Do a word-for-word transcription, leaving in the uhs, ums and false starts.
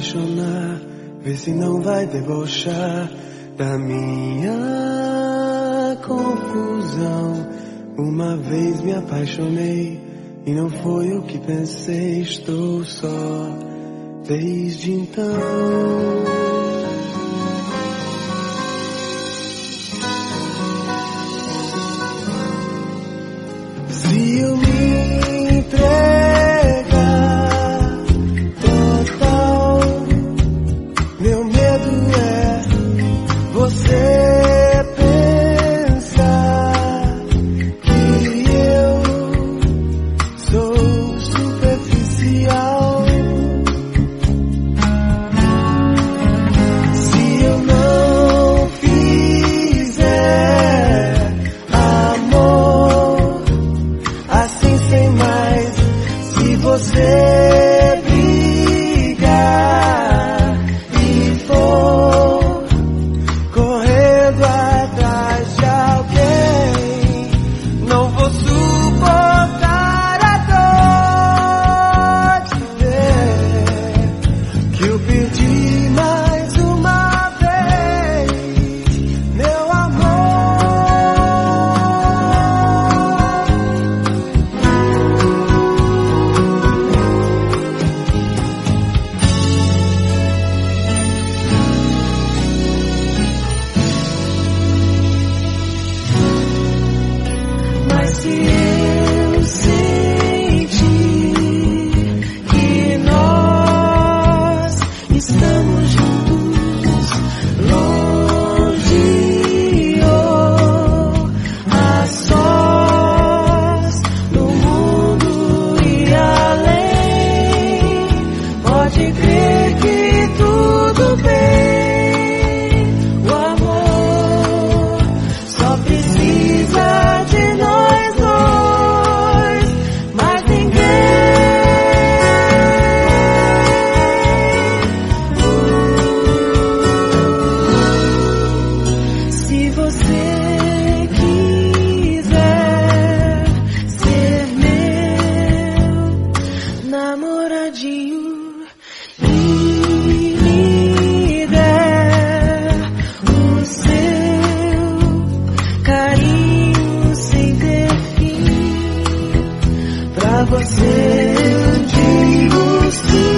apaixonar, vê se não vai debochar da minha confusão. Uma vez me apaixonei e não foi o que pensei, estou só desde então. Se eu me entregar total, meu medo é você pensar que eu sou superficial. Se eu não fizer amor assim sem mais, se você brigar e for correndo atrás de alguém, não vou suportar a dor de ver que eu perdi mais uma vez, meu amor. Mas se eu sentir que nós estamos juntos, longe ou a sós, no mundo e além, pode crer que tudo bem. O amor só precisa de nós dois, mais ninguém. Se você quiser ser meu namoradinho e me der o seu carinho sem ter fim, pra você eu digo sim.